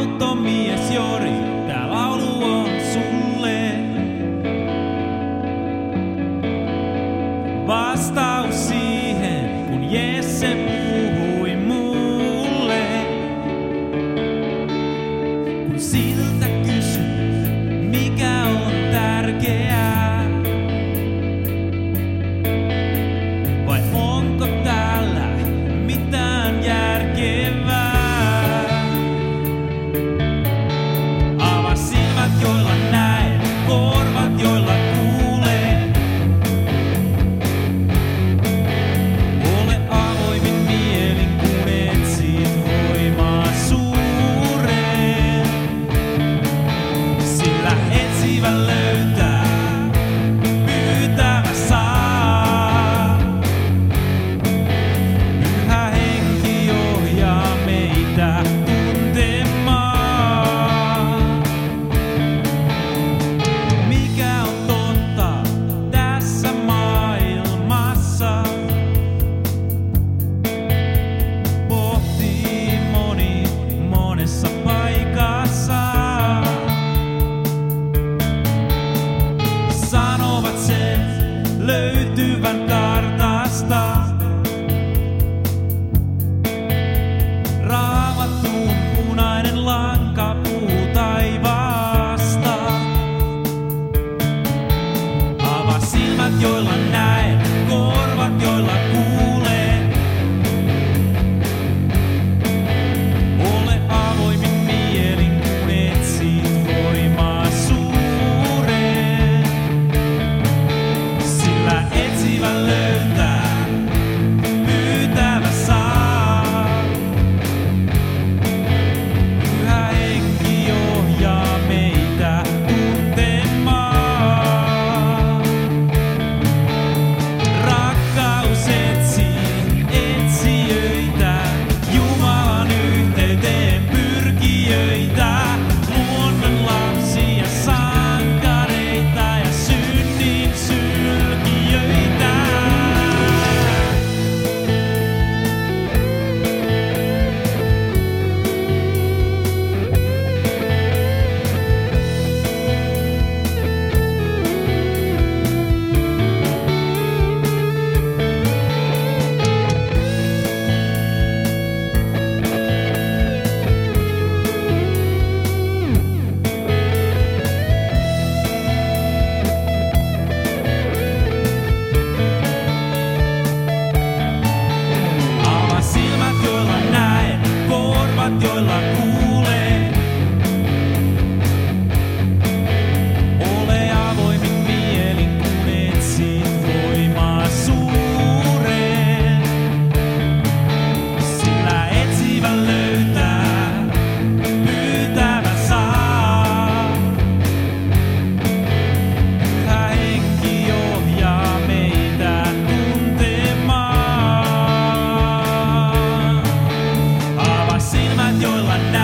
automies Jori, tää laulu on sulle. Vastaus siihen, kun Jesse puhui mulle. Kun siltä kysyn, mikä on tärkeää. Vai onko täällä mitään järkevää? Avaa silmät, joilla näen, korvat, joilla kuulen. Ole avoimin mielin, kun etsit voimaa suureen. Sillä etsivä löytää, pyytävä saa. Pyhä henki ohjaa meitä tuntemaan, mikä on totta tässä maailmassa. Pohtii moni monessa paikassa. Sanovat sen löytyvän kartasta. Raamattuun punainen lanka puhuu taivaasta. Avaa silmät, joilla näen, korvat, joilla kuulen. Ole avoimin mielin, kun etsit voimaa suureen. Sillä etsivä löytää, pyytävä saa. Pyhä henki ohjaa meitä tuntemaan. Rakkaus etsii etsijöitä, Jumalan yhteyteen pyrkijöitä. Luonnon lapsia, sankareita ja synnin sylkijöitä. Avaa silmät, joilla näen, korvat, joilla kuulen. Ole avoimin mielin, kun etsit voimaa suureen. Sillä etsivä löytää, pyytävä saa. Pyhä henki ohjaa meitä tuntemaan. Avaa silmät, joilla näen.